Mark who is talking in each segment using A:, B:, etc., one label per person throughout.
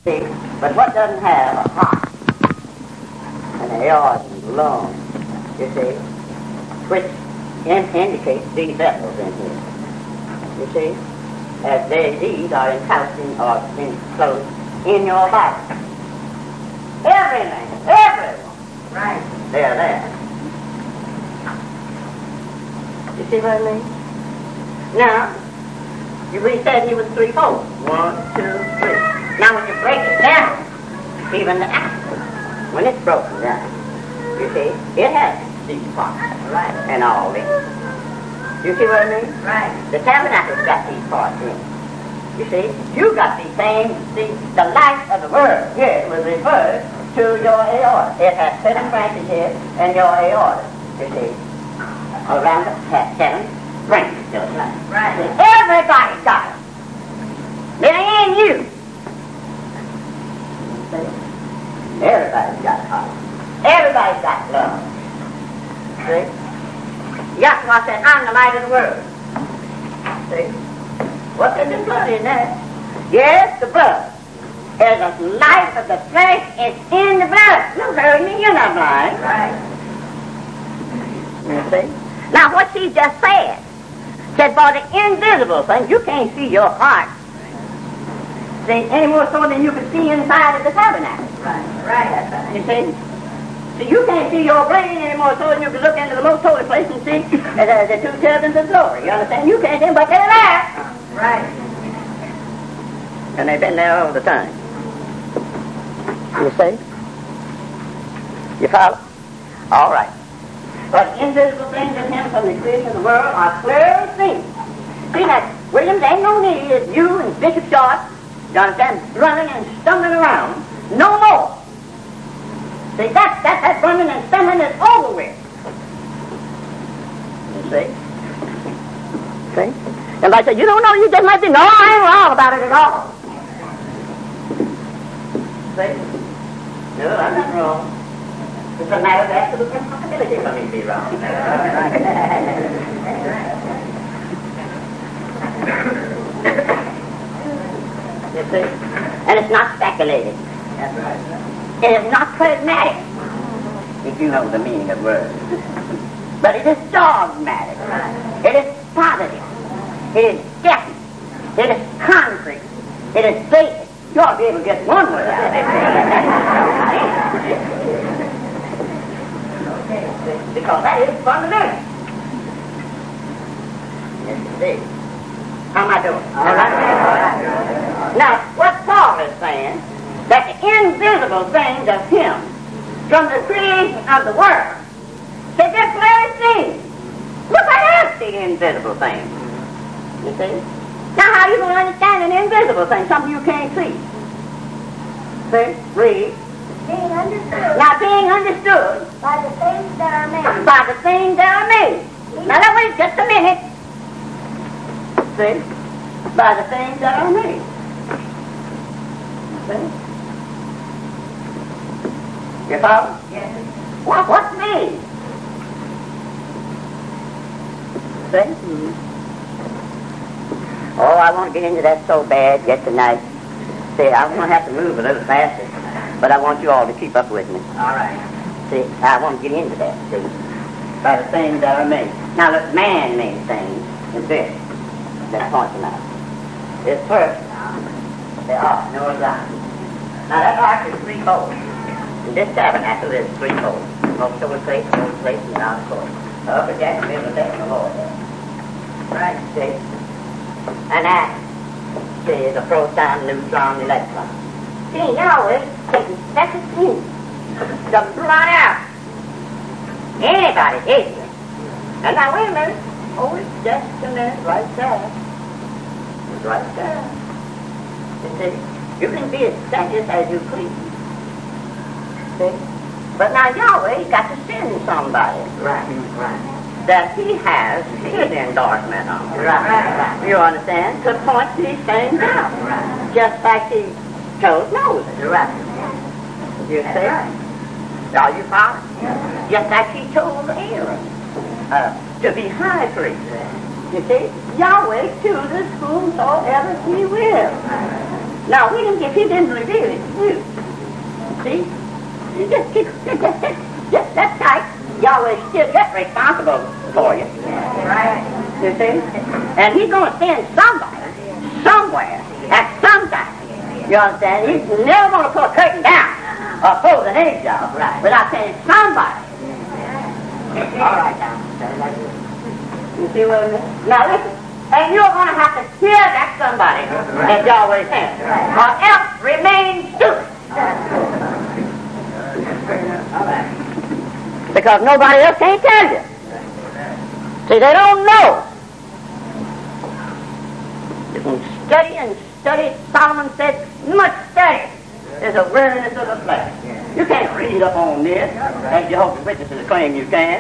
A: See? But what doesn't have a heart and an aorta and lung, you see, which indicates these vessels in here. You see? As these are enclosed in your body. Everything, everyone. Right. They're there. You see what I mean? Now, we said he was threefold. 1, 2, 3. Now when you break it down, even the apple, when it's broken down, you see, it has these parts. Right. And all this. You see what I mean? Right. The tabernacle's got these parts in it. You see, you got these things. See, the life of the word here was referred to your aorta. It has 7 branches here and your aorta. You see, around it has 7 branches. Just like. Right. See, everybody's got it. It ain't you. See? Everybody's got heart. Everybody's got love. See? That's why I said, I'm the light of the world. See? What's in the blood in there? Yes, the blood. There's a life of the flesh is in the blood. No, sir, you're not blind. Right. You see? Now, what she just said for the invisible thing, you can't see your heart. See, any more so than you can see inside of the tabernacle. Right. You see? So you can't see your brain any more so than you can look into the most holy place and see the 2 cherubims of glory. You understand? You can't see them, but they're there. Right. And they've been there all the time. You see? You follow? All right. But invisible things in him from the creation of the world are clearly seen. See that, William, there ain't no need of you and Bishop Short, you understand, running and stumbling around no more. See, that running and stumbling is over with. You see? See? And I said, you don't know, you just might be, no, I ain't wrong about it at all. See? No, I'm not wrong. It's a matter of absolute impossibility for me to be wrong. You see? And it's not speculated. That's right. It is not pragmatic, if you know the meaning of words. But it is dogmatic. It is positive. It is definite. It is concrete. It is basic. You ought to be able to get one word out of it. Because that is fundamental. Yes, indeed. How am I doing? All right. Now, what Paul is saying, that the invisible things of him from the creation of the world, they're just clearly seen. Look at the invisible things. You see? Now how are you going to understand an invisible thing, something you can't see? See? Read.
B: Being understood.
A: Now being understood.
B: By the things that are made.
A: By the things that are made. Now now wait just a minute. See? By the things that are made. See? You follow?
B: Yes.
A: What's made? See? Mm-hmm. Oh, I want to get into that so bad yet tonight. See, I'm going to have to move a little faster, but I want you all to keep up with me.
B: All right.
A: See, I want to get into that, see, by the things that are made. Now, look, man-made things is this that points them out. This first, the ark, Noah's Ark. Now, that ark is threefold. And this tabernacle is threefold. Most of the place, and the outer court. The upper deck, the middle deck, and the lower deck. Right, see? And that, see, the proton, neutron, electron. See, Yahweh taking special things to blot out anybody's ignorance. And now, wait a minute. Oh, it's just a minute right there. It's right there. You see, you can be as precious as you please. See? But now Yahweh got to send somebody. Right. That he has his endorsement on. Right. You understand? To point these things out. Right. Just like he told Moses. Right. You see? Are you following? Yeah. Just like he told Aaron to be high priest. You see? Yahweh chooses whomsoever he will. Now, if he didn't reveal it to you, see, you just that tight, Yahweh still gets responsible for you. Right. You see? And he's going to send somebody, somewhere, at some time. You understand? He's never going to pull a curtain down or close an edge off without saying somebody. All right, now. You see what I mean? Now, listen. And you're going to have to hear that somebody that Yahweh sent, or else remain stupid. Because nobody else can't tell you. See, they don't know. You can study and study. Solomon said, much study is a weariness of the flesh. You can't read up on this, as Jehovah's Witnesses claim you can.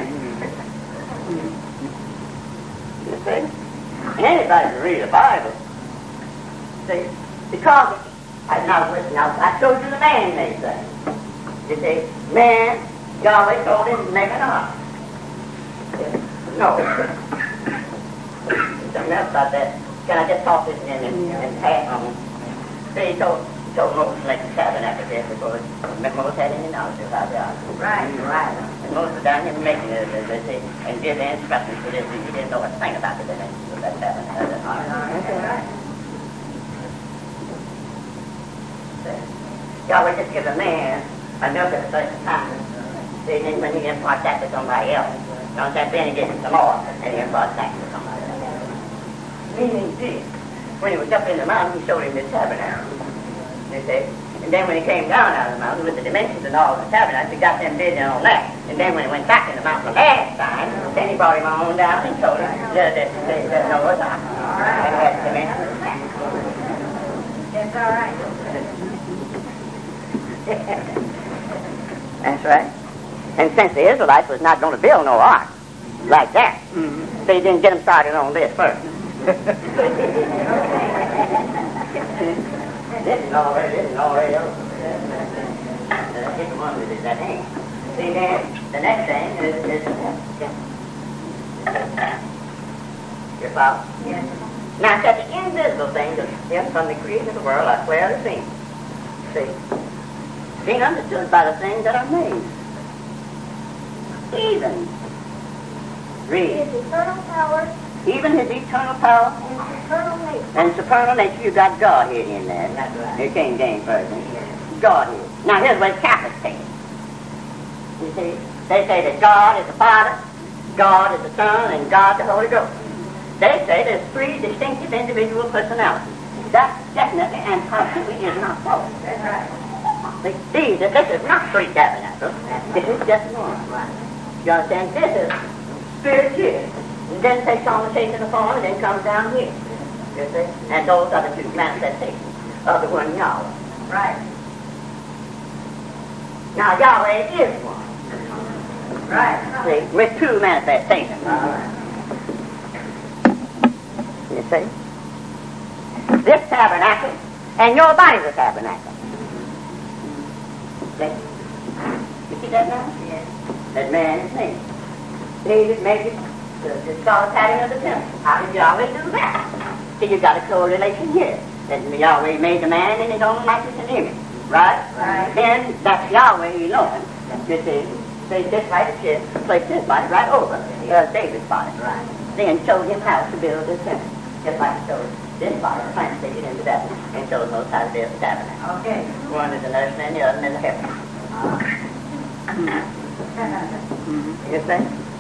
A: You see? Anybody can read the Bible. See? Because I showed you the man-made thing. You see? Man, Yahweh told him to make an ark. No. Something else about that. Can I just talk this and pass on? See, he told Moses to make a tabernacle there before Moses had any knowledge about the ark. Right. And Moses down here making it, they say, and give the instructions for this. He didn't know a thing about it. That tabernacle. Yahweh just gives a man enough at a certain time. See, then when he imparts that to somebody else, you know, then he gives him some more, and he imparts that to somebody else. Meaning this, when he was up in the mountain, he showed him the tabernacle. You see? And then when he came down out of the mountain with the dimensions and all of the tabernacles, he got them vision on that. And then when he went back in the mountain the last time, then he brought him on down and told him that Noah's Ark. And he had the dimensions.
B: That's all right.
A: That's right. And since the Israelites was not going to build no ark like that, they didn't get them started on this first. This is already over. Get the one with it, that ain't. See, then, the next thing is your father. Yes. Now, such invisible things of him from the creation of the world are clearly seen. See? Being understood by the things that are made. Even. Read.
B: His eternal power.
A: Even his eternal power.
B: And supernal nature.
A: And supernal nature, you got Godhead in there. That's right. You can't gain further. Godhead. Now here's what Catholics say. You see? They say that God is the Father, God is the Son, and God the Holy Ghost. They say there's three distinctive individual personalities. That definitely and positively is not so. That's right. See, this is not three tabernacles. This is just one. You understand? This is spirit here. And then takes on the shape of the form and then comes down here. You see? And those are the two manifestations of the one Yahweh. Right. Now Yahweh is one. Right. See? With two manifestations. You see? This tabernacle and your body's a tabernacle. You see that now? Yes. That man is made. David made it the solid pattern of the temple. How did Yahweh do that? See, you got a correlation here. That Yahweh made the man in his own likeness and image. Right? Right. Then that's Yahweh alone. You see? They just right here, placed his body right over David's body. Right. Then showed him how to build his temple. Just like he showed this body translated into that and showed Moses how to build the tabernacle. Okay. One is the nursery and the other is the heaven. You see?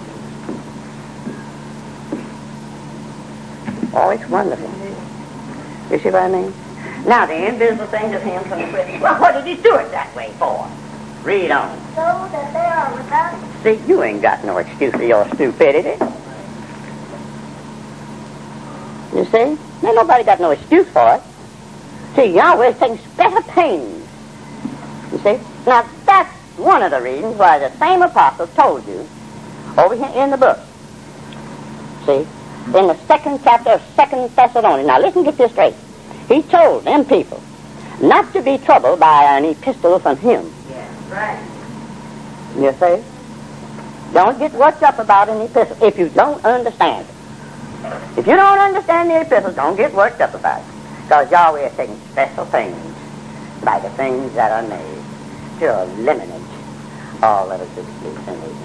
A: Oh, it's wonderful. You see what I mean? Now, the invisible things of him from the creation. Well, what did he do it that way for? Read on.
B: So that they are without.
A: See, you ain't got no excuse for your stupidity. You see? Ain't nobody got no excuse for it. See, Yahweh's taking special pains. You see? Now, that's one of the reasons why the same apostle told you over here in the book. See? In the 2nd chapter of 2 Thessalonians. Now, listen, get this straight. He told them people not to be troubled by an epistle from him.
B: Yes, right.
A: You see? Don't get worked up about an epistle if you don't understand it. If you don't understand the epistle, don't get worked up about it. Because Yahweh is taking special things, like the things that are made, to eliminate all of its exclusion.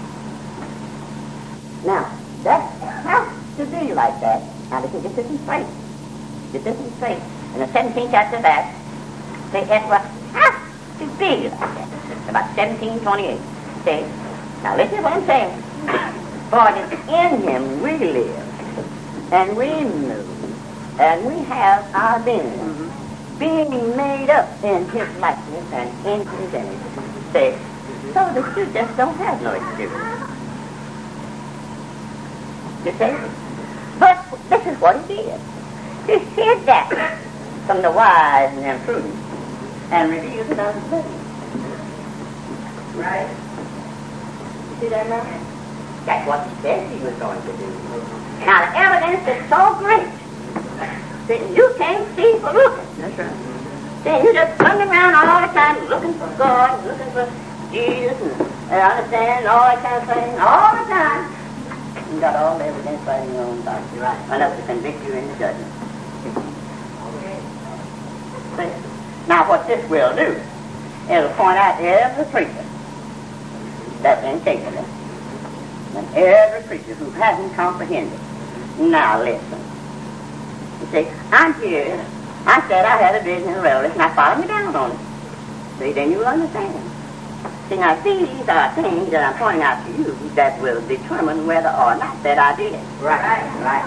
A: Now, that has to be like that. Now, this isn't straight. This isn't straight. In the 17th chapter of Acts, say that's what has to be like that. It's about 1728. See? Now, listen to what I'm saying. For it is in him we live, and we move, and we have our being, being made up in his likeness and in his image. See? So that you just don't have no excuse. You see? But this is what he did. He hid that from the wise and prudent and revealed it unto the living. Right? You see that now? That's what he said he was going to do. Now the evidence is so great that you can't see for looking. That's right. Then you just running around all the time looking for God, looking for Jesus, and understanding all that kind of thing, all the time. You got all the evidence right in your own thoughts. You're right. Enough to convict you in the judgment. See? Now what this will do, it'll point out every preacher that's incapable, and every preacher who hasn't comprehended. Now listen. You see, I'm here. I said I had a vision and revelation. Now follow me down on it. See, then you'll understand. See, now these are things that I'm pointing out to you that will determine whether or not that I did. Right.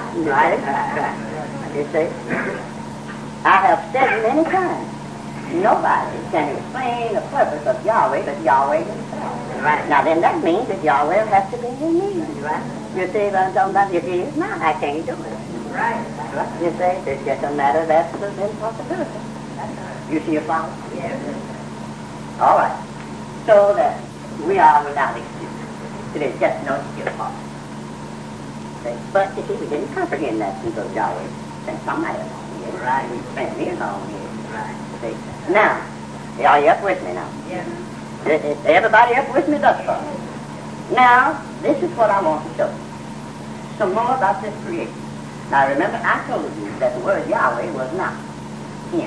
A: You see? I have said many times, nobody can explain the purpose of Yahweh but Yahweh himself. Right. Now then that means that Yahweh has to be in me. Right. You see what I'm talking about? If he is not, I can't do it. Right. You see, it's just a matter of absolute impossibility. You see your problem? Yes. All right. So that we are without excuse. It is just no excuse for us. But you see, we didn't comprehend that since Yahweh sent somebody along here. Right. We spent me along here. Right. See? Now, are you up with me now? Yes. Is everybody up with me thus far? Now, this is what I want to show you. Some more about this creation. Now remember, I told you that the word Yahweh was not him.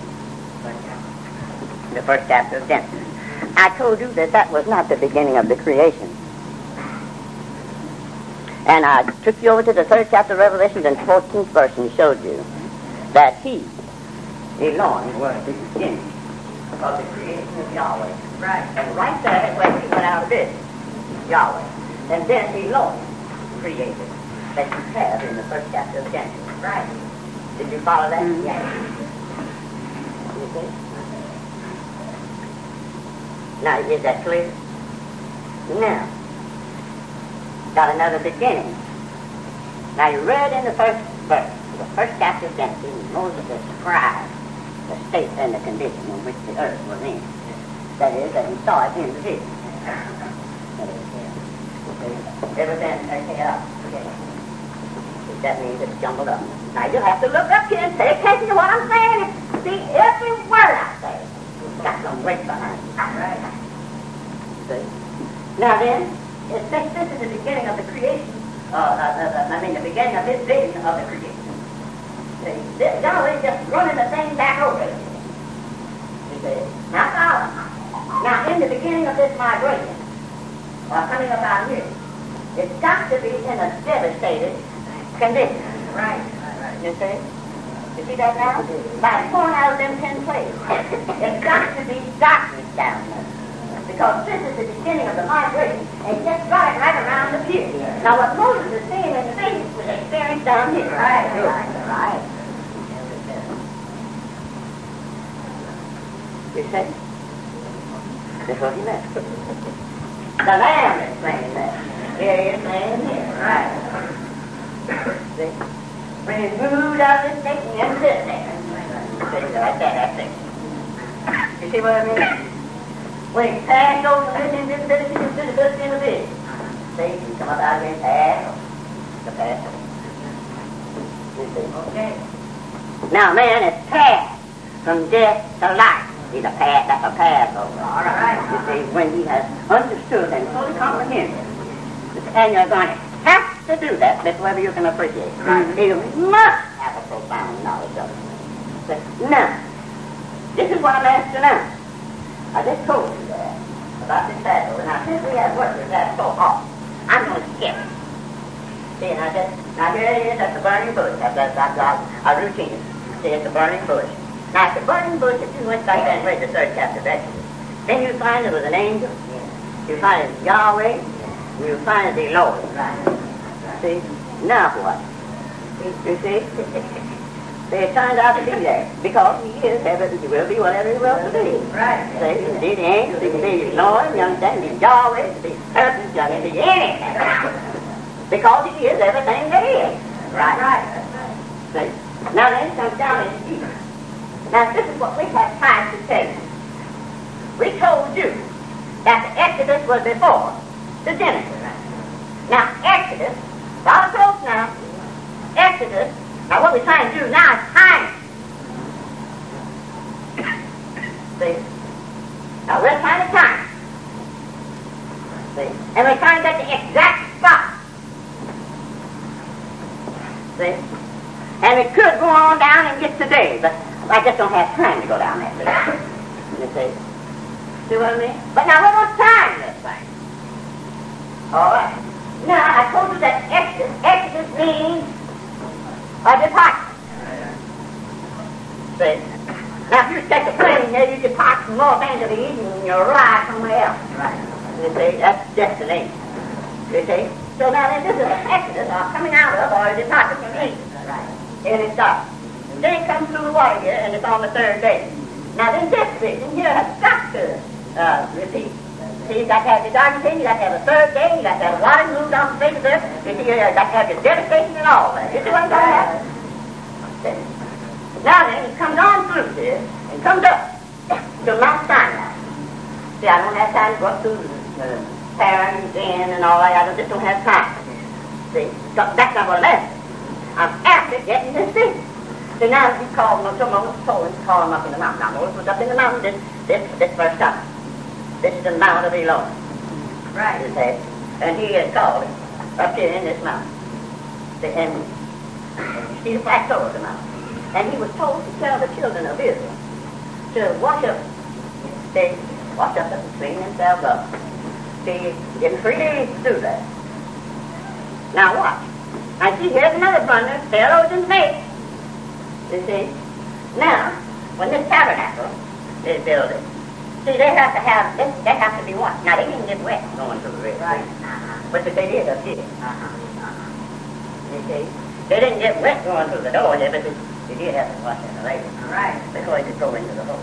A: The first chapter of Genesis. I told you that that was not the beginning of the creation. And I took you over to the 3rd chapter of Revelation and 14th verse and showed you that he alone was the beginning of the creation of Yahweh. Right. And right there is where he went out of business, Yahweh. And then he alone created that you have in the 1st chapter of Genesis. Right. Did you follow that? Mm-hmm. Yes. You see? Now, is that clear? Now, got another beginning. Now, you read in the 1st verse, the 1st chapter of Genesis, Moses described the state and the condition in which the earth was in. That is, that he saw it in the vision. Everything up. That means it's jumbled up. Now, you'll have to look up here and pay attention to what I'm saying. See every word I say. Got some weight behind it. Right. See? Now then, since this is the beginning of the creation, the beginning of this vision of the creation. See, this Yahweh is just running the thing back over it. You see? Now follow. Now in the beginning of this migration, or coming up out here, it's got to be in a devastated condition. Right. You see? You see that now? By pouring out of them 10 plagues. It's got to be darkness down there. Because this is the beginning of the migration, and he just got it right around the pier. Now what Moses is seeing in the vision was experienced down here. Right. You see? That's what he meant. The Lamb is playing there. Here he is playing here. Right. See? When he's moved out of this thing, he ends it there. See, right there, that's it. You see what I mean? When he passed over from this invisibility to this invisibility, see, he come up out of here and pass the pass. You see? Okay. Now, man is passed from death to life. He's a pass, that's a Passover. All right. You see, when he has understood and fully comprehended. And you're going to have to do that before you can appreciate it. Right. You must have a profound knowledge of it. Now, this is what I'm asking now. I just told you that about this Passover. Now, since we have workers that so hard, I'm going to skip it. See, now here it is, that's the burning bush. That's our routine. See, it's the burning bush. Now, at the burning bush, if you went back there and read the 3rd chapter of Exodus, then you find there was an angel. You find it Yahweh. You find the Lord. See? Now what? You see? It turns out to be there. Because he is heaven, he will be whatever he will to be.
B: Right.
A: See? He can be the angel, he can be the Lord, you understand? He can be Yahweh, he can be serpent, he can be anything. Because he is everything there is. Right. See? Now then it comes down in Jesus. Now this is what we have time to tell you. We told you that the Exodus was before the Genesis. Now Exodus, follow close now. Exodus, now what we're trying to do now is time. See? Now we're trying to time. See? And we're trying to get the exact spot. See? And we could go on down and get today, but I just don't have time to go down there today. You see? See what I mean? But now we're going to time this thing. All right. Now, I told you that Exodus means a departure. See? Now, if you take a plane here, you depart from Los Angeles and you arrive somewhere else. Right. You see? That's destination. You see? So now then, this is an Exodus, or coming out of, or a departure from Egypt. Right. And it starts. Then it comes through the water here, and it's on the 3rd day. Now then, this vision here has got to repeat. See, you got to have your dark thing, you got to have a 3rd day, you got to have water moved on the face of the earth, you see, you got to have your devastation and all that. You see what I'm talking about? Now then, it comes on through here, and comes up to Mount Sinai. See, I don't have time to go up through Paran and all that, I just don't have time. See, so that's not what I'm asking. I'm after getting this thing. So now he called him, someone told him to call him up in the mountain. Now Moses was up in the mountain this first time. This is the Mount of Elon. Right. He said. And he had called him up here in this mountain. And he plateau of the mountain. And he was told to tell the children of Israel to wash up. They wash up and clean themselves up. See, getting freely to do that. Now watch. I see here's another blunder. Pharaoh didn't make. You see? Now, when this tabernacle is built, see, they have to be washed. Now, they didn't get wet going through the river. Right. But they did up here. You see? They didn't get wet going through the door there, but they did have to wash in the later. Right. Before they could go into the hole.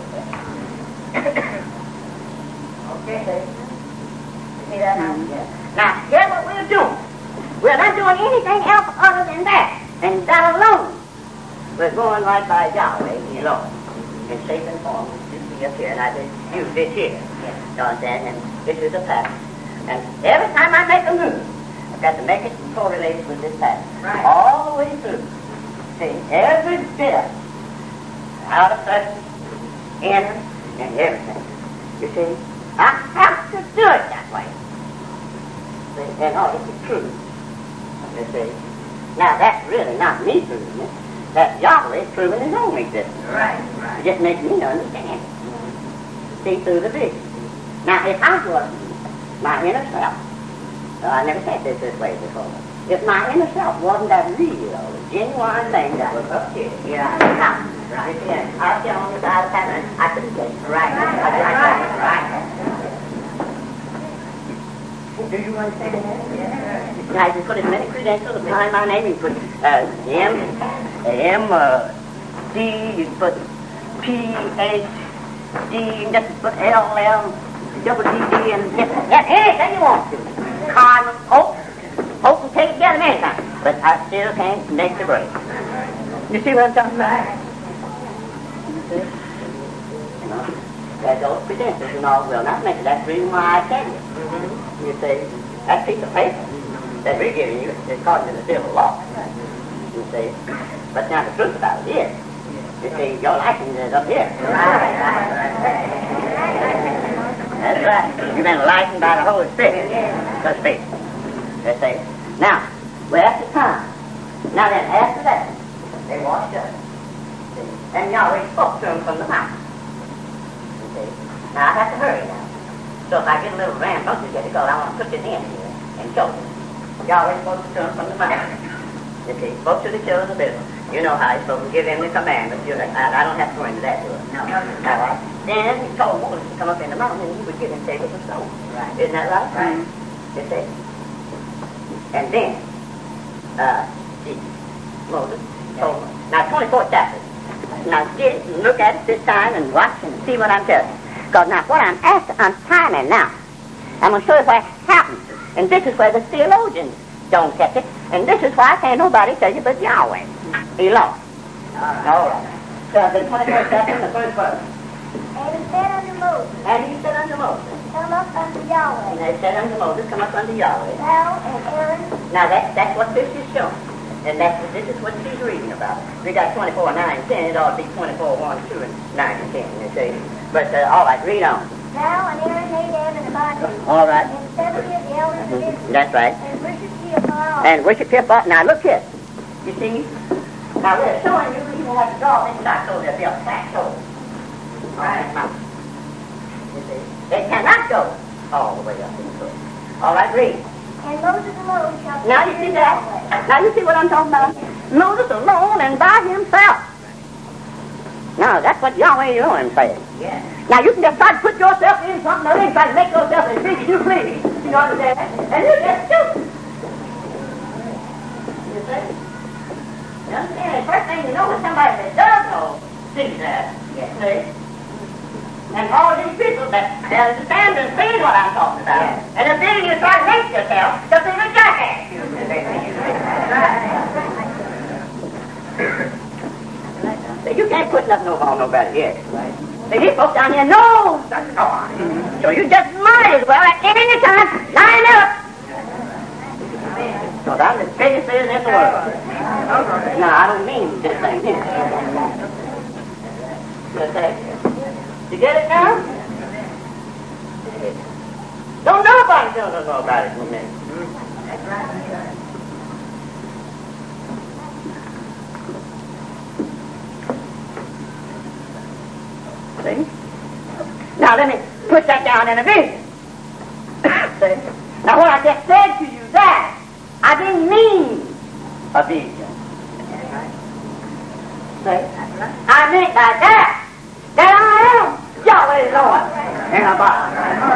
A: Okay. You see that now? Yeah. Now, here's what we're doing. We're not doing anything else other than that. And that alone. We're going right by Yahweh, the Lord, in shape and form. You see up here, and I just use this here. You understand? And this is a pattern. And every time I make a move, I've got to make it correlated with this pattern. Right. All the way through. See, every bit out of sight, inner, and everything. You see? I have to do it that way. See, in order to prove. You see? Now, that's really not me proving it. That's Yahweh proving his own existence. Right. It just makes me understand. See through the vision. Now, if I was my inner self, I never said this way before. If my inner self wasn't that real, genuine thing that was up here, right. Out here on the side of the pattern, I couldn't get it. Right. Right. Do you understand that? Yeah. Now, you can put as many credentials behind my name. You can put M.D., you can put Ph.D., you can just put L.L., double-D.D., and anything you want to. Cardinal, Hope can take it together anytime. But I still can't make the break. You see what I'm talking about? You see? You know, that those credentials and all will not make it. That's the reason why I tell you. You see, that piece of paper that we're giving you is according to the civil law. You see. But now the truth about it is, you see, your license is up here. That's right. You've been licensed by the Holy Spirit. So speak. You see. Now, we're at the time. Now then, after that, they washed up. See. And Yahweh spoke to him from the mountain. You see? Now I have to hurry now. So if I get a little rambunctious here, because I want to put this in here and show you. Yahweh spoke to him from the mountain. You see, spoke to the children of Israel. You know how he's supposed to give them the commandments. I don't have to go into that, do I? No. All right. Then he told Moses to come up in the mountain and he would give him tables of stone. Right. Isn't that right? Right. You see? And then, Moses told him. Now, 24th chapter. Now, look at it this time and watch and see what I'm telling you. Because now, what I'm asking, I'm timing now. I'm going to show you what happens. And this is where the theologians don't catch it. And this is why can't nobody tell you but Yahweh. He lost. All right. So the 24th chapter and the first verse.
B: And he said unto Moses.
A: And he said unto Moses.
B: Come up unto Yahweh.
A: And they said unto Moses, come up unto Yahweh.
B: Thou and Aaron.
A: Now that's what this is showing. And this is what she's reading about. We got 24, 9, and 10. It ought to be 24, 1, 2, and 9 and 10, you see. But, all right, read on.
B: Thou and Aaron, Nadab and Abihu.
A: All right.
B: And 70 of the elders of Israel.
A: That's right.
B: And worship thee afar off.
A: And worship here. Now, look here. You see? Now, we're showing you even have to draw this dot so there'll be a flat hole. All right, mountain. You see? It cannot go all the way up into it. All right, read.
B: And Moses alone shall
A: Now you see that? Now you see what I'm talking about? Moses alone and by himself. Now that's what Yahweh Elohim says. Yeah. Now you can just try to put yourself in something or try to make yourself as big as you please. You understand? And you just do. You see? You understand? The first thing you know is somebody that does know sees that. Yeah. See? And all these people that understand and see what I'm talking about. Yeah. And the thing you try to make yourself to be a jackass. So you can't put nothing over on nobody yet. Right. So these folks down here know that's on. So you just might as well at any time line up. So I'm the biggest person in the world. Now I don't mean this thing here. You see? You get it now? Don't nobody know about it from me. That's right. See? Now let me put that down in a vision. See? Now what I just said to you that, I didn't mean a vision. See? I meant like that I am Yahweh Lord in a body.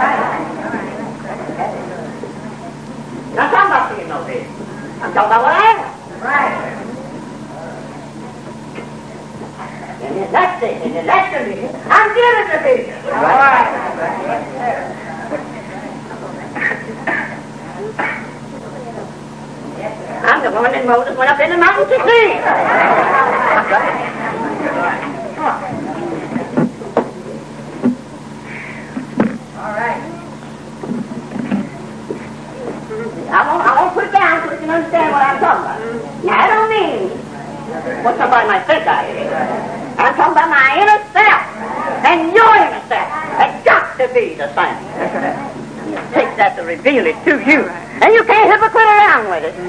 A: Now, I'm talking about seeing no vision. I'm talking about what I am. Right. And then that's it. And then that's the vision. I'm giving the vision. All right. I'm the one that Moses went up in the mountain to see. All right. I won't put it down so you can understand what I'm talking about. Now, I don't mean what somebody might think I am. I'm talking about my inner self and your inner self. It's got to be the same. It takes that to reveal it to you. And you can't hypocrite around with it.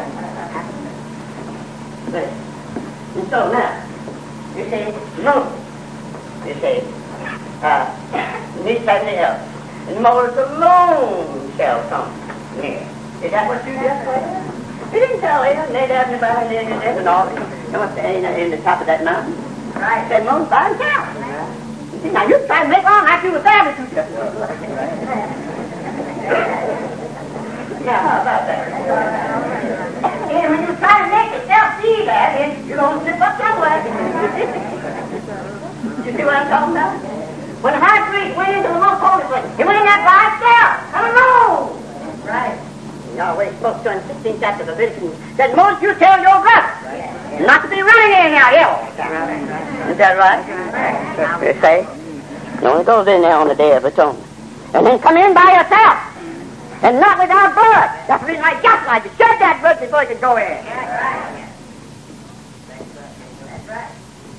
A: And so now, you see, Moses, you see, these and the else. And Moses alone shall come near. Is that what you just said? He didn't tell him, Nadab and Abihu and all in the top of that mountain. Right. He said Moses by himself. You see, now you try to make on like you were there, but you just... Yeah, how about that? And when you try to make yourself see that, then you're going to slip up somewhere. You see what I'm talking about? When the high priest went into the most holy place, he went in there by himself, alone. Right. Yahweh spoke to him in 16th chapter of Leviticus. Said, Moses, you tell your brother not to be running in there, Is that right? You see? He only goes in there on the Day of Atonement. And then come in by yourself. And not without blood. That's the reason I got like to shed that blood before you can go in. That's right.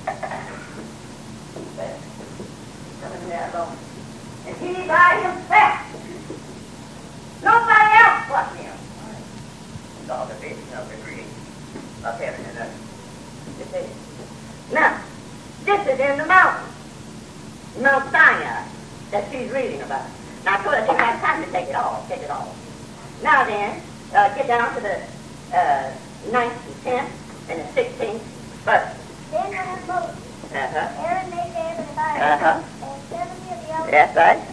A: And he by himself. Nobody else but him. It's all the vision of the creation of heaven and earth. You see? Now, This is in the mountain, Mount Sinai, that she's reading about. Now, of course, I didn't have time to take it all. Now then, get down to the 9th and 10th and the 16th verse.
B: Then went Moses, Aaron, Nadab, and Abiram, and 70 of the elders.
A: That's right.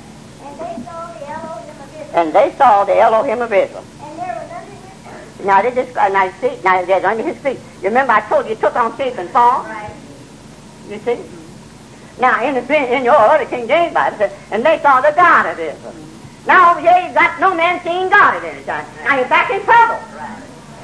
B: And they saw the Elohim of Israel.
A: And they saw the Elohim of Israel.
B: And there was under his feet.
A: Now, they describe, now, see, now, there's under his feet. You remember I told you took on shape and form?
B: Right.
A: You see? Now, in your other King James Bible, it says, and they saw the God of Israel. Now, over here, you've got no man seeing God at any time. Now, you're back in trouble.
B: Right.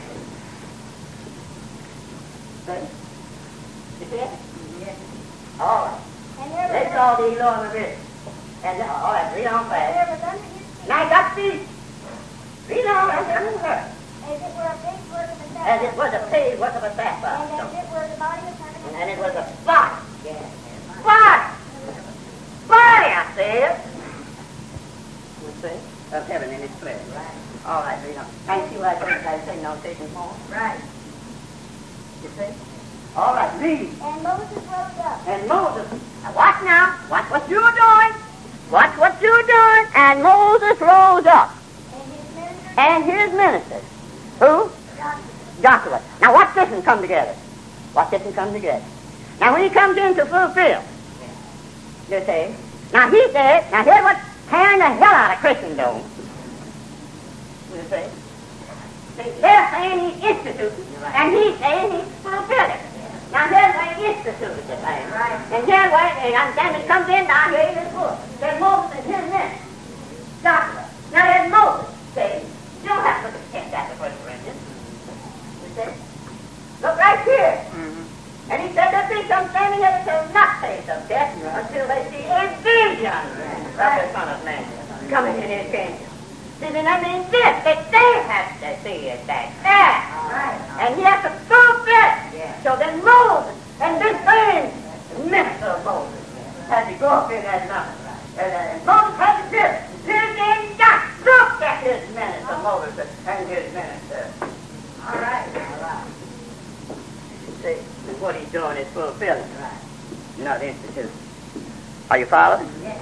A: You see it?
B: Yes.
A: All right.
B: And there
A: They
B: was
A: saw the Elohim of Israel. And, all right, read on
B: and
A: fast.
B: there was under his feet,
A: Now, you got feet. Read on, that's her.
B: as it were a big word of a
A: As it
B: sapphire.
A: was a paved work of a sapphire.
B: And as it were the body of heaven.
A: And it was a body. Body! Body, I said. You see? Of heaven in its flesh.
B: Right.
A: All right, read on. Now you see what I say notation form?
B: Right.
A: You see? All right, read.
B: And Moses rose up.
A: And Moses, now watch now. Watch what you're doing. Watch what you're doing. And Moses rose up.
B: And his ministers.
A: And his ministers. Who?
B: Joshua.
A: Joshua. Now watch this and come together. Watch this and come together. Now when he comes in to fulfill, you see, now he said, now here's what's tearing the hell out of Christendom. You see? See, they're saying he instituted, and he's saying he fulfilled it. Now here's where he instituted the thing.
B: Right.
A: And here's where, and then it comes in down here in this book. There's Moses and his men. Joshua. Now there's Moses, see? You don't have to look at the text after 1 Corinthians. You see? Look right here. And he said there'll be some standing there that shall not taste of death until they see a vision of the Son of Man coming in his kingdom. See, then that means this, that they have to see it like that.
B: Right.
A: And he has to prove this. So then Moses, and this same minister of Moses, had to go up in that mountain. And Moses had to do it. Lived in God. Look at his minister, Moses, and his minister.
B: All right. All right.
A: See, what he's doing is fulfilling. Not institute. Are you following?
B: Yes.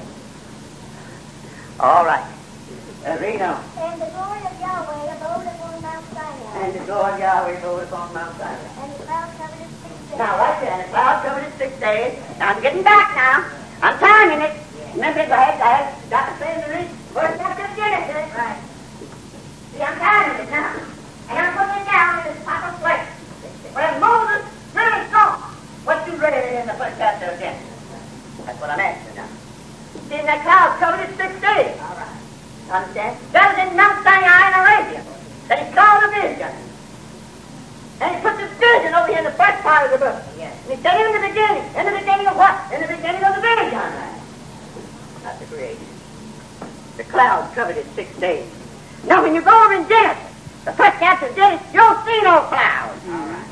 A: All right. Read on.
B: And the glory of Yahweh abode upon Mount Sinai.
A: And the glory of Yahweh abode upon Mount Sinai.
B: And the cloud covered his 6 days.
A: Now, right there, and the cloud covered it 6 days. Now, I'm getting back now. I'm timing it. Remember, I had got to say the read verse chapter Genesis.
B: Right.
A: See, I'm timing it now. And I'm putting it down in this proper place. When Moses really saw what you read in the first chapter of Genesis. That's what I'm asking now. See, that cloud covered it 6 days.
B: All right.
A: Understand? That was in Mount Sinai in Arabia. That he saw the vision. And he put the vision over here in the first part of the book.
B: Yes.
A: And he said, in the beginning of what? In the beginning of the vision. Not the creation. The cloud covered it 6 days. Now when you go over in Genesis, the first chapter of Genesis, you don't see no cloud.
B: All right.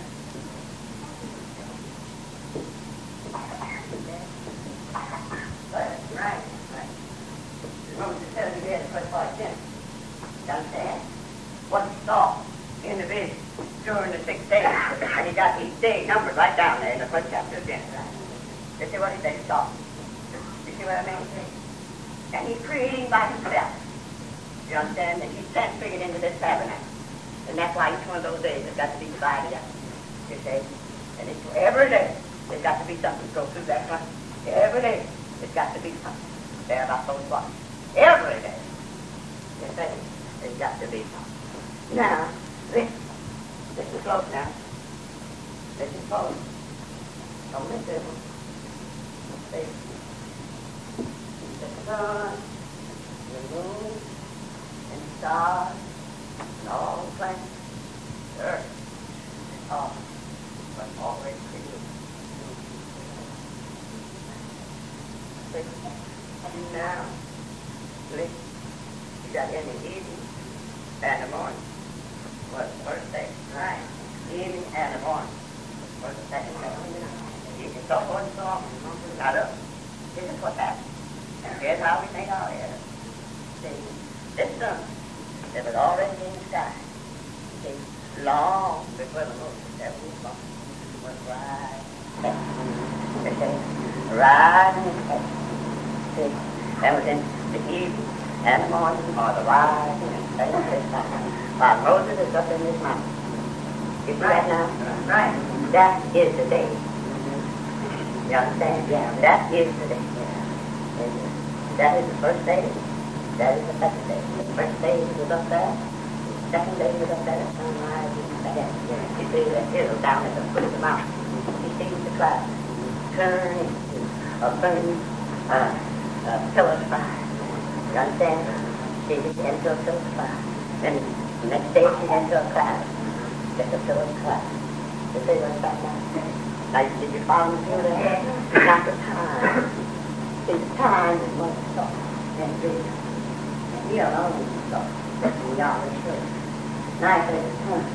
A: Right. Moses telling you there in the first part of Genesis. You understand? What he saw in the vision during the 6 days. And he got each day numbered right down there in the first chapter of Genesis. You see what he said he saw? You see what I mean? And he's creating by himself. You understand? And he's transfigured into this tabernacle. And that's why each one of those days has got to be divided up. You see? And it's every day there's got to be something to go through that one. Every day there's got to be something there about those bodies. Every day. You see? There's got to be something. Now, listen. Listen close now. Listen close. Don't miss this one. See? The sun, the moon, and the stars, and all the planets, the earth, all was already created. See? Now, listen. You got in the evening and the morning was the first day. Right. Evening and the morning was the second day. You can so forth and so on. Now look, this is what happened. Here's how we made our error. See, this sun that was already in the sky, see, long before the moon that was born, was right. You see? Right in his face. See? That was in the evening and the morning, or the rising and setting of his sun. While Moses is up in this mountain. You see that now? Right. That is the day. You understand? Yeah. That is the day. Yeah. That is the first day. That is the second day. The first day was up there. The second day was up there. Sunrise is back. You see that hill down at the foot of the mountain. You see the clouds turn into a burning pillar of fire. You understand? She gets into a pillar of fire. Then the next day she gets into a cloud. Just a pillar of cloud. You see what's back now? Now, did you follow me through there? Not the time. See, the time is one thought and breathe. And we alone thought that we always should. Now, I say the time.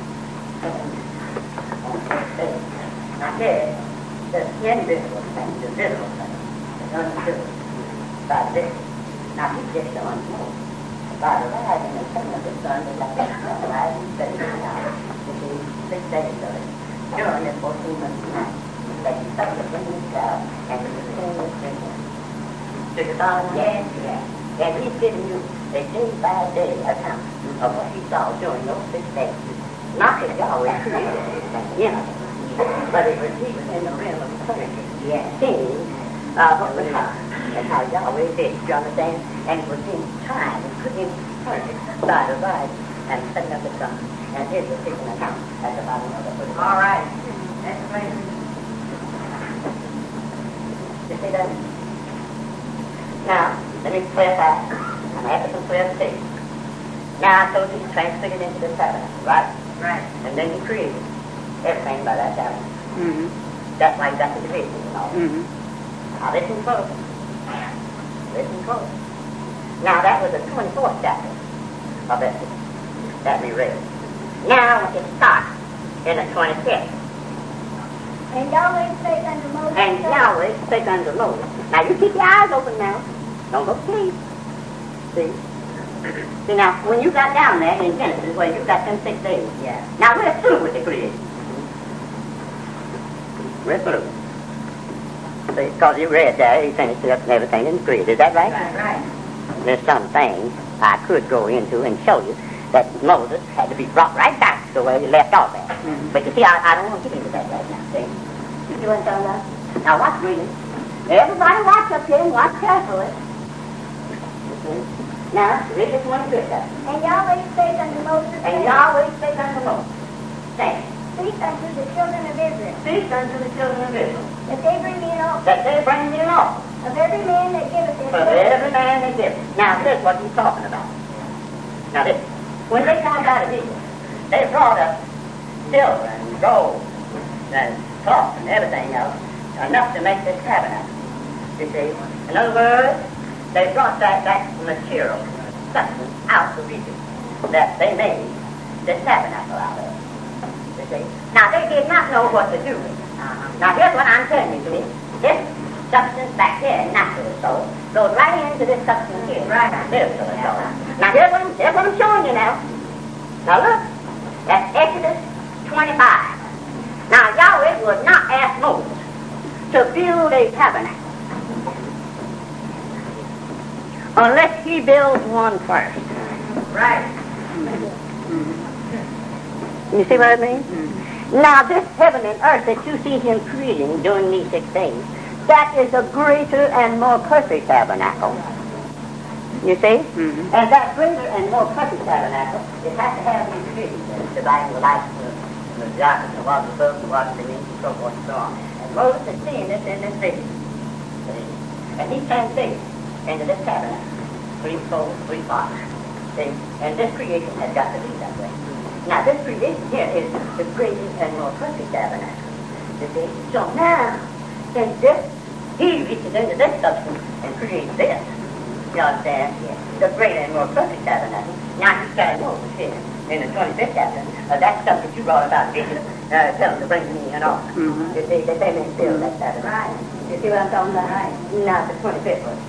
A: On the first day. Now, here, the invisible thing, the visible thing, the unvisible. By this. Now, he's just showing more. By the rising and setting of the sun, they like that rising and setting of the sun. You see, 6 days of it. During this 14 months night. That he stuck the wind in the cloud and he was sitting with drinking. Did you follow me? Yes. And he's giving you a day-by-day account of what he saw during those 6 days. Not that Yahweh created anything, you know, but he was in the realm of eternity. Yes. Seeing what was happening and how Yahweh did, you understand? And it was in time and put in eternity by the rise and setting up the sun. And here's the taking account at the bottom of the book. All right. That's right. You see that? Now, let me clarify. I'm after some clarification. Now, I told you he transfigured into the tabernacle, right? Right. And then he created everything by that tabernacle. Mm-hmm. That's why he got the division and all. Mm-hmm. Now, listen close. Listen close. Now, that was the 24th chapter of Exodus that we read. Now, it starts in the 25th.
B: And Yahweh spake unto Moses.
A: And Yahweh spake unto Moses. Now, you keep your eyes open now. Don't go to sleep. See? See, now, when you got down there in Genesis, where you got them 6 days. Yeah. Now, we're through with the creation. We're through. See, because you read there, he finished up and everything in the creation. Is that right? Right. There's some things I could go into and show you that Moses had to be brought right back to where he left off at. Mm-hmm. But you see, I don't want to get into that right now. See? You see what I'm talking about? Now, watch reading. Everybody watch up here and watch carefully. You see? Now, read this one good chapter.
B: And Yahweh spake unto Moses.
A: And Yahweh spake unto Moses. Say,
B: speak unto the children of Israel.
A: Speak unto the children of Israel.
B: That they bring me an offering.
A: That they bring me an offering.
B: Of every man that giveth his
A: Of every man that giveth. Now, this is what he's talking about. Now, this. When they come out of Egypt, they brought us silver and gold and cloth and everything else, enough to make this tabernacle. You see? In other words, they brought that material substance out of Egypt that they made this tabernacle out of. You see? Now, they did not know what to do with it. Now, here's what I'm telling you to me. This substance back here, natural soul, goes right into this substance here, right? Spiritual soul. Now, here's what I'm showing you now. Now, look. That's Exodus 25. Now, Yahweh would not ask Moses to build a tabernacle unless he builds one first. Right. You see what I mean? Now, this heaven and earth that you see him creating during these 6 days, that is a greater and more perfect tabernacle. You see? Mm-hmm. And that greater and more perfect tabernacle, it has to have these divisions in it, dividing the light, the darkness, the water above, the water beneath, and so forth and so on. And Moses is seeing this in this vision. And he transfigured into this tabernacle. 3 folds, 3 parts. See? And this creation has got to be that way. Now, this creation here is the greater and more perfect tabernacle. You see? So now, since this, he reaches into this substance and creates this. You understand? The greater and more perfect tabernacle. Now he's got Moses here in the 25th chapter. That stuff that you brought about Egypt, tell them to bring me an offering. Mm-hmm. You see, that they may build that tabernacle. Right. You see what I'm talking about? Right. Now the 25th verse.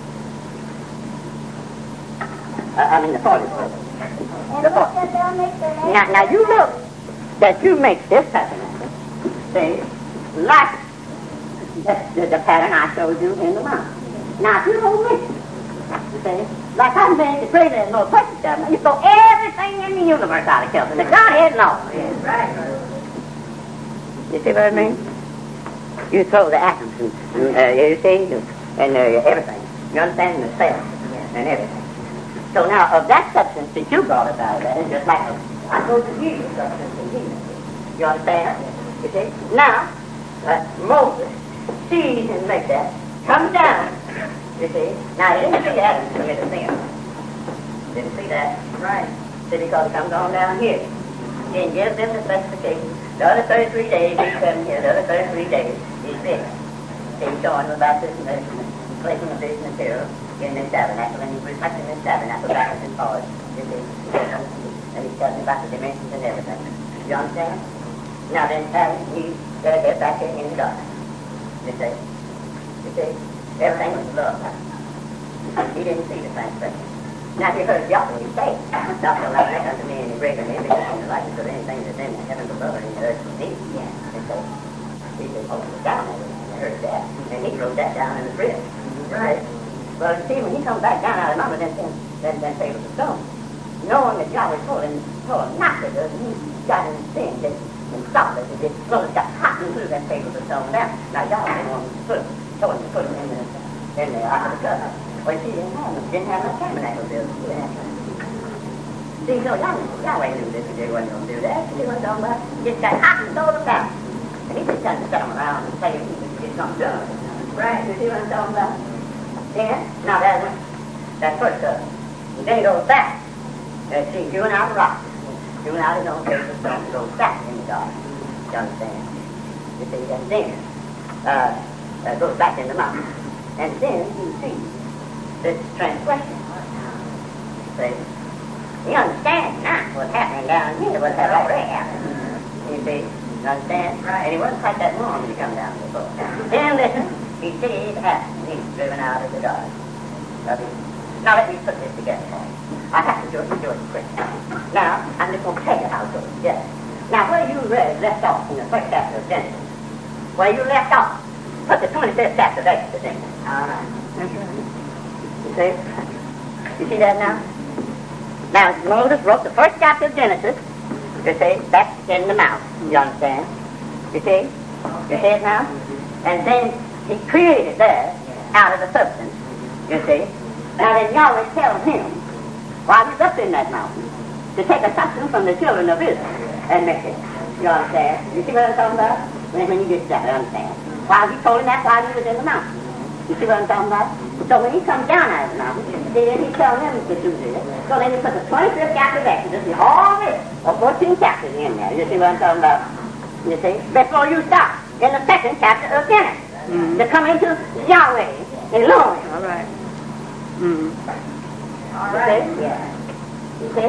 A: The 40th verse.
B: And look that thou make the land.
A: Now you look that you make this tabernacle. See, like That's the pattern I showed you in the mind. Now, if you don't listen, you see, like I'm saying, the crazy is no perfect stuff. You throw everything in the universe out of kilter. The Godhead knows. Yes, right. You see what I mean? You throw the atoms, and, you see, and everything. You understand? The cells and everything. So now, of that substance that you brought us out of that, it's just like I told you, the substance in here. You understand? You see? Now, Moses sees and makes that, comes down. You see? Now, he didn't see Adam commit a sin. Didn't see that. Right. See, because it comes on down here. He gives them the specifications. The other 33 days, he's coming here. The other 33 days, he's finished. He's showing them about this and this, and placing of this material in this tabernacle, and he's reflecting this tabernacle back and forth. You see? And he's telling about the dimensions and everything. You understand? Now then, he's going to get back here in the dark. You see? You see? Everything was love. He didn't see the transgression. Now, if you heard Yahweh say, "Thou shalt not make unto me any graven image in the likeness of anything that's in the heavens above and in the earth beneath." And so, he said, "Oh, it's down there." I heard that. And he wrote that down in the script. Right. Well, you see, when he comes back down out of the mountain, then favors the stone. Knowing that Yahweh told him not to, he got in sin, and stopped it. The clothes got hot and threw that favors the stone down. Now, Yahweh told him to put him in the Ark of the Covenant. Well, see, didn't have no tabernacle built. See, so Yahweh knew this, and he wasn't going to do that. He wasn't talking about it. Just got hot and throw them down. And he just trying to set them around and say he could get something done. Right, you see what I'm talking about? Yeah? Now, that's first covenant. And then he goes back. See, hewing out the rock. Hewing out his own face of stone. He goes back in the dark. You understand? You see, and then goes back in the mountain. And then you see this transgression. See? You understand now what's happening down here, what had already happened. You see? You understand? Right. And he wasn't quite that long when he come down before. Then listen, he sees it happen. He's driven out of the garden. Now let me put this together for you. I have to do it quick. Now, I'm just going to tell you how to do it. Yes. Now, where you left off in the first chapter of Genesis, where you left off, put the 25th chapter of Exodus in there. All right. That's right. You see? You see that now? Now, Moses wrote the first chapter of Genesis. You see? That's in the mouth. You understand? You see? You see it now? And then he created there out of the substance. You see? Now then Yahweh tells him, while he's up in that mountain, to take a substance from the children of Israel and make it. You understand? You see what I'm talking about? When you get to that, I understand. While he told him that while he was in the mountain. You see what I'm talking about? So when he comes down out of the mountain, then he tells them to do this. So then he puts the 25th chapter of Exodus, and all this, or 14 chapters in there. You see what I'm talking about? You see? Before you stop in the second chapter of Genesis. Mm-hmm. To come into Yahweh alone. All right. Mm-hmm. All right. You see? Yeah. You see?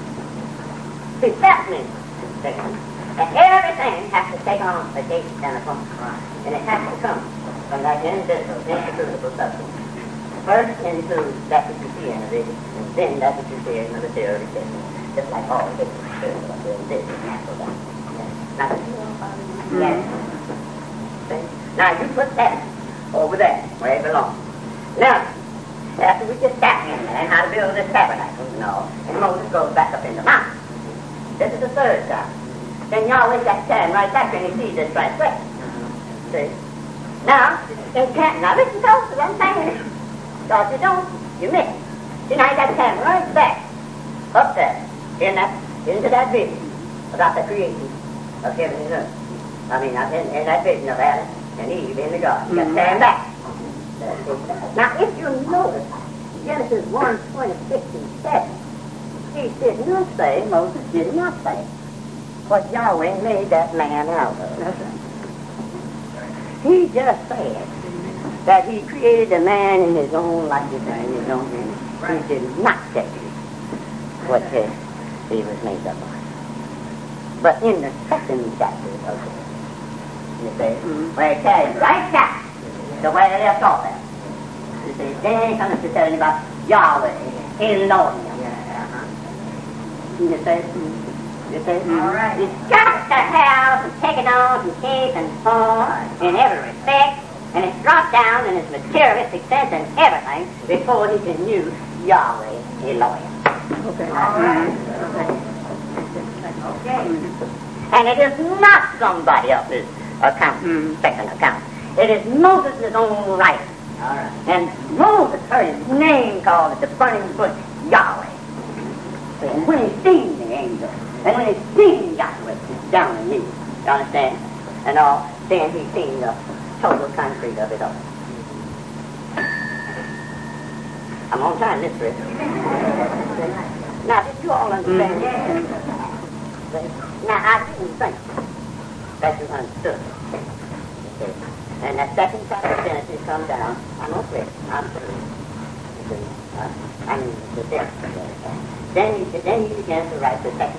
A: See, that means that everything has to take on a date and a function. Right. And it has to come from that indivisible substance. First into that which you see in the vision, and then that which you see in the material existence. Just like all this is spiritual, this is natural. Now, yes. See? Now you put that over there, where it belongs. Now, after we get back in there and how to build this tabernacle, you know, and Moses goes back up in the mountain. This is the third time. Then Yahweh got to stand right back and he sees this transgression. See? Now, it can't. Now listen to what I'm saying. Because you don't, you miss it. See, now you got to stand right back, up there, into that vision about the creation of heaven and earth. I mean, in that vision of Adam and Eve in the garden. You got to stand back. Now, if you notice, Genesis 1:26-7, he did not say, Moses did not say, what Yahweh made that man out of. That's right. He just said that he created the man in his own likeness and in his own image. Right. He did not say what he was made up of. But in the second chapter of it, you see, where it carries right back to where they left off at. You see, then he comes to telling about Yahweh, Elohim. You see? You see? All right. It's got to have and take it on and shape and form in every respect And it's dropped down in his materialistic sense and everything before he can use Yahweh Elohim.
C: Okay.
A: All right. Okay. And it is not somebody else's account, second account. It is Moses' own writing. All right. And Moses heard his name called at the burning bush, Yahweh. And when he seen the angel, and when he seen Yahweh down in me, you understand? And all, then he seen the total concrete of it all. I'm on time, Miss Chris. Now, did you all understand? Now, I didn't think that you understood. Okay. And that second chapter of Genesis comes down. I'm okay. I'm through. I mean, the depth of it. Then he begins to write the second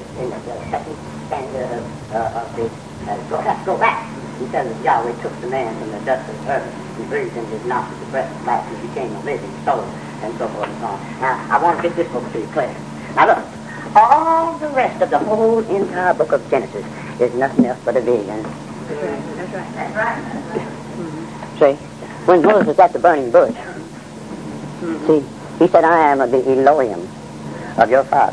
A: stanza of the. Go back. He tells us Yahweh took the man from the dust of the earth and breathed into his nostrils the breath of life and became a living soul, and so forth and so on. Now, I want to get this book to you clear. Now look, all the rest of the whole entire book of Genesis is nothing else but a vision.
C: That's right. That's right.
A: See, when Moses was at the burning bush, see, he said, I am of the Elohim of your father.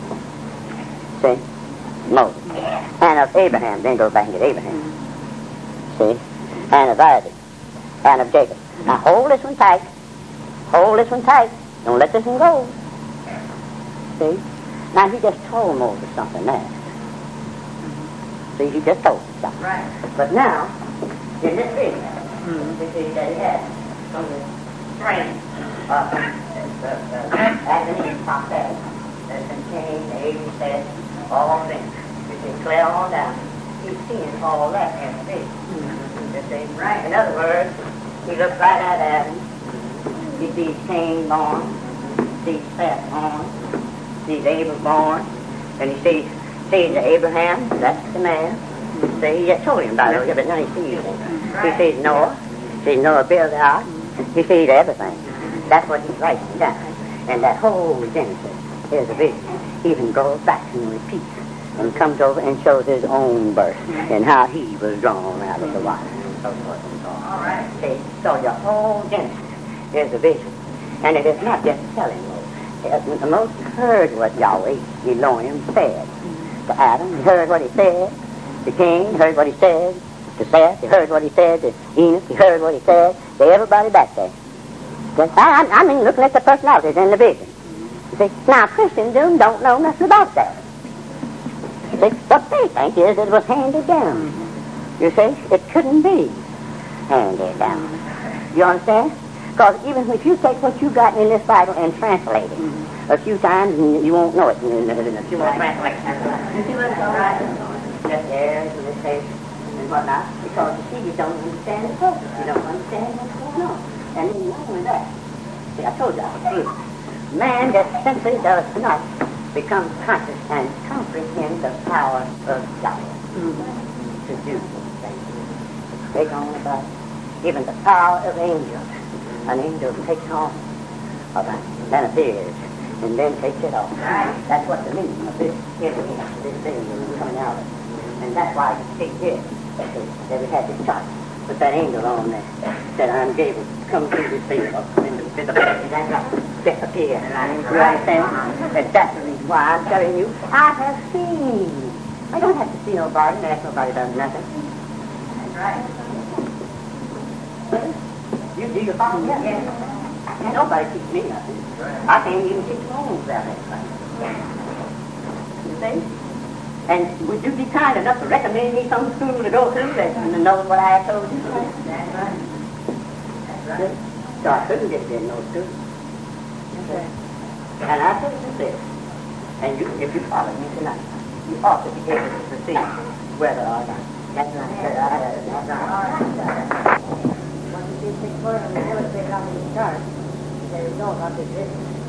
A: See? Moses. And of Abraham. Then go back and get Abraham. See? And of Isaac. And of Jacob. Now hold this one tight. Hold this one tight. Don't let this one go. See? Now he just told Moses something there. See, he just told him something.
C: Right.
A: But now, in this vision, we see that he had from the spring of Adam and top there that contained the 80 said, all things. You see, clear on down. He's seeing all that in the vision. You see? Right. In other words, he looks right at Adam. He sees Cain born, sees Seth born, sees Abel born, and he sees Abraham, that's the man. See, he just told him about it, but now he sees him. He sees Noah. He sees Noah build the ark. He sees everything. That's what he's writing down. And that whole Genesis is a vision. Even goes back and repeats and comes over and shows his own birth and how he was drawn out of the water and so forth and so on.
C: All right.
A: See, so your whole Genesis is a vision. And it is not just telling Moses. Moses heard what Yahweh Elohim said to Adam. He heard what he said to Cain. He heard what he said to Seth. He heard what he said to Enoch. He heard what he said to everybody back there. I mean, looking at the personalities in the vision. You see, now Christians don't know nothing about that. You see, what they think is that it was handed down. You see, it couldn't be handed down. You understand? Because even if you take what you got in this Bible and translate it a few times, you won't know it in a few more translations. You see what it's all right? Just airs and this face and whatnot. Because you see, you don't understand the purpose. You don't understand what's going on. And then not only that, see, I told you I was through. Man that simply does not become conscious and comprehend the power of Yahweh to do things. Take on about even the power of angels. An angel takes on a man, then appears, and then takes it off. That's what the meaning of this thing is coming out of. And that's why you see here that we had this chart with that angel on there that I'm able to come through this field and disappear. You understand? And that's the reason why I'm telling you, I have seen. I don't have to see nobody and ask nobody does nothing.
C: That's right.
A: You do your father, yeah. And nobody teach me nothing. I can't even teach my own about anything. You see? And would you be kind enough to recommend me some school to go through that knows what I told you?
C: That's right. That's right.
A: So I couldn't get it in no school.
C: Okay.
A: And I told you this. And you, if you follow me tonight, you ought to be able to see whether or not. That's right. That's right.
C: Once you see 6 words on the illustrated on the chart, the result of this vision.